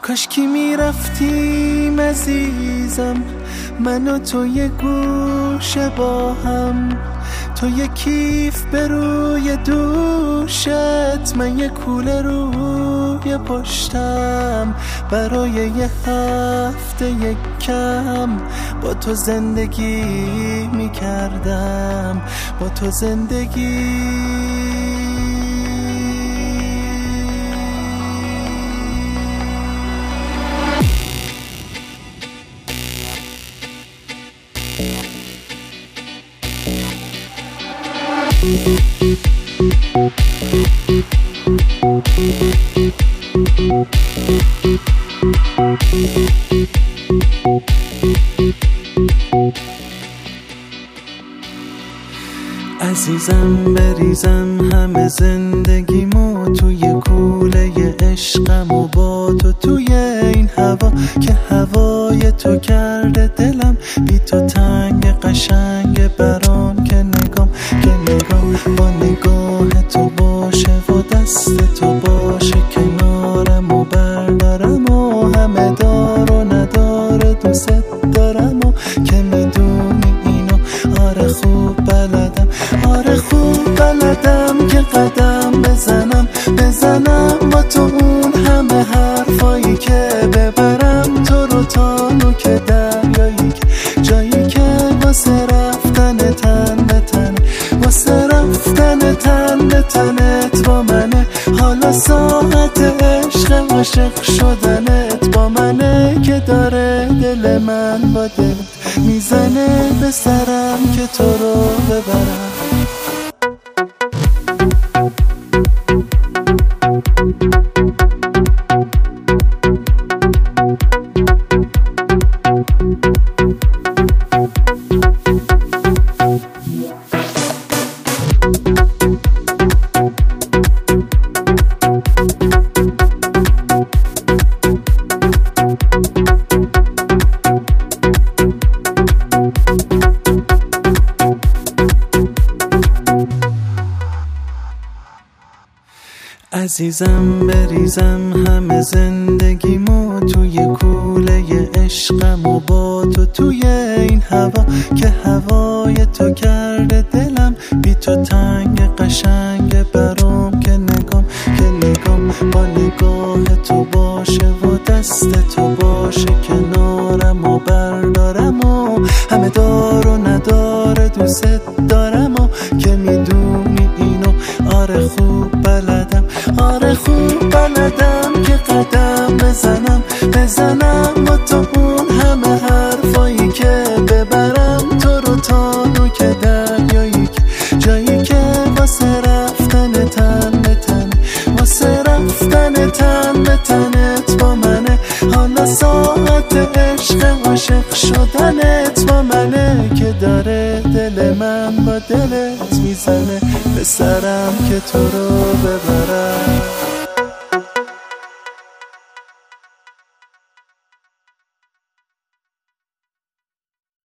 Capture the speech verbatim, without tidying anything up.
کاشکی میرفتیم عزیزم، من و تو یه گوشه با هم، تو یه کیف به روی دوشت، من یه کوله روی پشتم، برای یه هفته یک کم با تو زندگی میکردم، با تو زندگی. عزیزم بریزم همه زندگیمو توی کوله عشقم و با تو توی این هوا که هوای تو کرده دلم بی تو تنگ قشنگ برام که نگام که نگام با نگاه تو باشه و دست تو باشه کنارم و بردارم و همه دار و نداره دوست دارم و که میدونی اینو آره خوب بلدم، آره خوب بلدم که قدم بزنم بزنم با تو اون همه حرفایی که ببرم تو رو تا نوک دریایی که جایی که واسه رفتن تن به تن، واسه رفتن تن به تنت با منه، حالا ساعت عشق عاشق شدنت با منه که داره دل من با دلت میزنه به سرم که تو رو ببرم. عزیزم بریزم همه زندگیمو توی کوله عشقم و با تو توی این هوا که هوای تو کرده دلم بی تو تنگ قشنگ برام که نگام که نگام با نگاه تو باشه و دست تو باشه کنارم و بردارم و همه دار و نداره دوست دارم و که میدونی اینو آره خوب بلدم، آره خوب بلدم که قدم بزنم بزنم با تو اون همه حرفایی که ببرم تو رو تا نوک دریایی که جایی که واسه رفتن تن به تن، واسه رفتن تن به تنت با منه، حالا ساعت عشق عاشق شدنت با منه که داره دل من با دلت میزنه به سرم که تو رو ببرم.